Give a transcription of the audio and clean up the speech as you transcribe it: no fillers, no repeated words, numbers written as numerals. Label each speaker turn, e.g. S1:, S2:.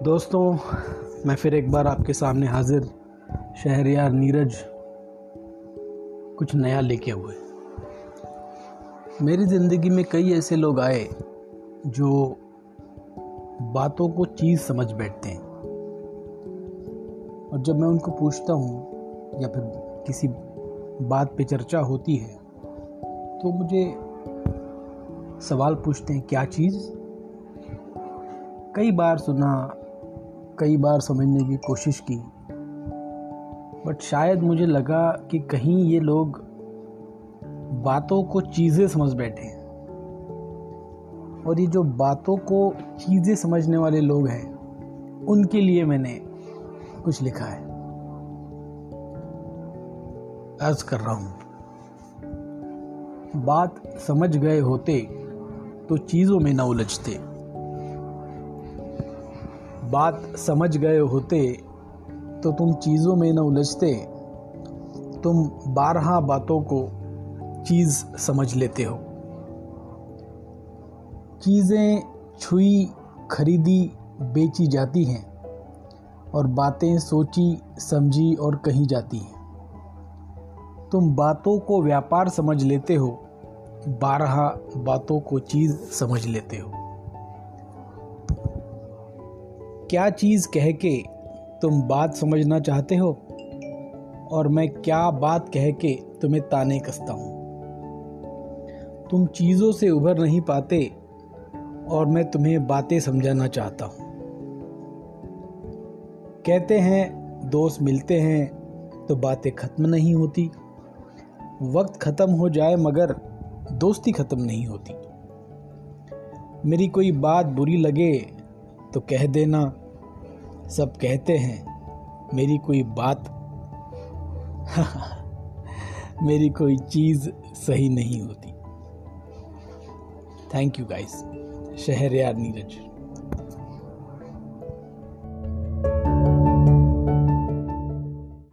S1: दोस्तों, मैं फिर एक बार आपके सामने हाजिर शहरयार नीरज कुछ नया लेके हुए। मेरी ज़िंदगी में कई ऐसे लोग आए जो बातों को चीज़ समझ बैठते हैं, और जब मैं उनको पूछता हूँ या फिर किसी बात पे चर्चा होती है तो मुझे सवाल पूछते हैं, क्या चीज़? कई बार सुना, कई बार समझने की कोशिश की, बट शायद मुझे लगा कि कहीं ये लोग बातों को चीज़ें समझ बैठे हैं। और ये जो बातों को चीज़ें समझने वाले लोग हैं, उनके लिए मैंने कुछ लिखा है। अर्ज कर रहा हूँ, बात समझ गए होते तो चीज़ों में न उलझते। बात समझ गए होते तो तुम चीज़ों में न उलझते। तुम 12 बातों को चीज़ समझ लेते हो। चीज़ें छुई, खरीदी, बेची जाती हैं, और बातें सोची, समझी और कही जाती हैं। तुम बातों को व्यापार समझ लेते हो, 12 बातों को चीज़ समझ लेते हो। क्या चीज़ कह के तुम बात समझना चाहते हो, और मैं क्या बात कह के तुम्हें ताने कसता हूँ। तुम चीज़ों से उभर नहीं पाते, और मैं तुम्हें बातें समझाना चाहता हूँ। कहते हैं दोस्त मिलते हैं तो बातें खत्म नहीं होती। वक्त खत्म हो जाए मगर दोस्ती खत्म नहीं होती। मेरी कोई बात बुरी लगे तो कह देना, सब कहते हैं मेरी कोई बात मेरी कोई चीज़ सही नहीं होती। Thank you guys. Shahryar Neeraj.